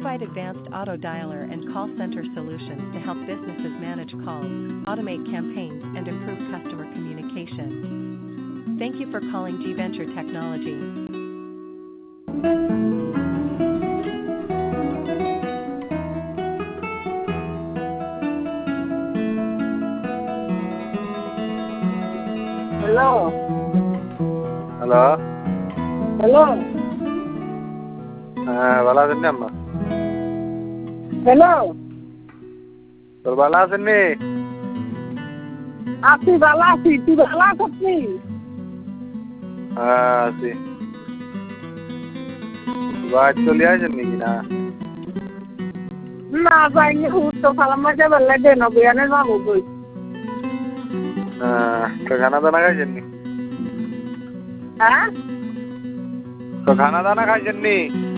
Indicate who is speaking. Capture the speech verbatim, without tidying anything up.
Speaker 1: provide advanced auto dialer and call center solutions to help businesses manage calls, automate campaigns, and improve customer communication. Thank you for calling G Venture Technology.
Speaker 2: Hello.
Speaker 3: Hello.
Speaker 2: Hello.
Speaker 3: হ্যাঁ, ভালো আছেন নি আম্মা?
Speaker 2: Hello.
Speaker 3: তোর ভালো আছেন নি?
Speaker 2: আছি ভালো আছি, তুই ভালো আছিস?
Speaker 3: হ্যাঁ আছি। বাড়ি চলে আসেন নাকি না?
Speaker 2: না যাইনি, হুটো খালাম যাবে লাগে না বয়ানে যাবো বই।
Speaker 3: হ্যাঁ, তো খানা দানা খাইছেন নি?
Speaker 2: হ্যাঁ?
Speaker 3: তো খানা দানা খাইছেন নি?